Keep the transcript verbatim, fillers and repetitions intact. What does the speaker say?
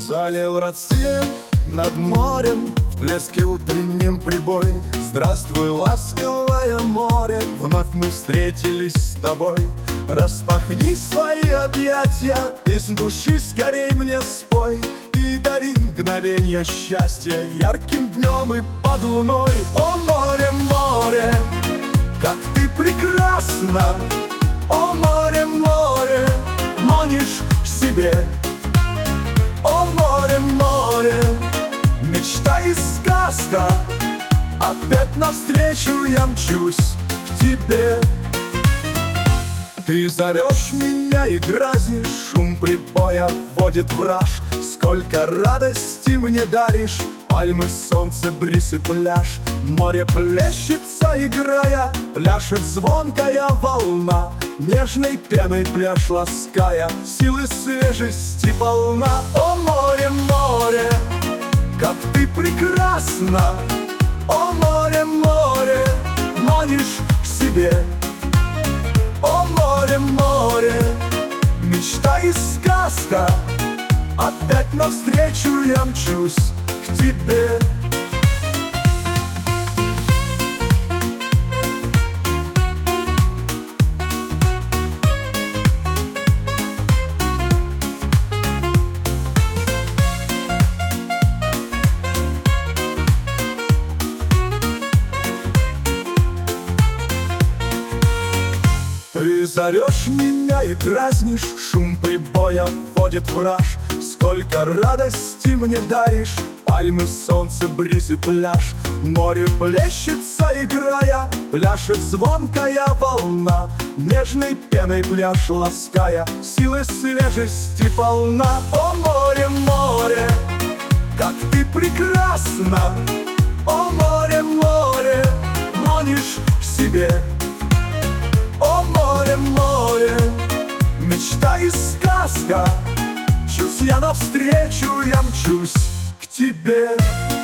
Залил рассвет над морем, в плеске утреннем прибой. Здравствуй, ласковое море, вновь мы встретились с тобой. Распахни свои объятия, из души скорей мне спой. И дари мгновенье счастья ярким днем и под луной. О море, море, как ты прекрасна! О море, море, манишь к себе. О море, море, мечта и сказка, опять навстречу я мчусь к тебе. Ты зовешь меня и грозишь, шум прибоя вводит в раж. Сколько радости мне даришь, пальмы, солнце, бриз и пляж. Море плещется, играя, пляшет звонкая волна. Нежной пеной пляж лаская, силы свежести полна. О море, море, как ты прекрасна! О море, море, манишь к себе. О море, море, мечта и сказка, опять навстречу я мчусь к тебе. Ты зовешь меня и дразнишь, шум прибоя вводит в раж. Сколько радости мне даришь, пальмы, солнце, бриз и пляж. Море плещется, играя, пляшет звонкая волна. Нежной пеной пляж лаская, силы свежести полна. О море, море, как ты прекрасна! О море, море, манишь к себе. О море, море, мечта и сказка, чусь я навстречу, я мчусь к тебе.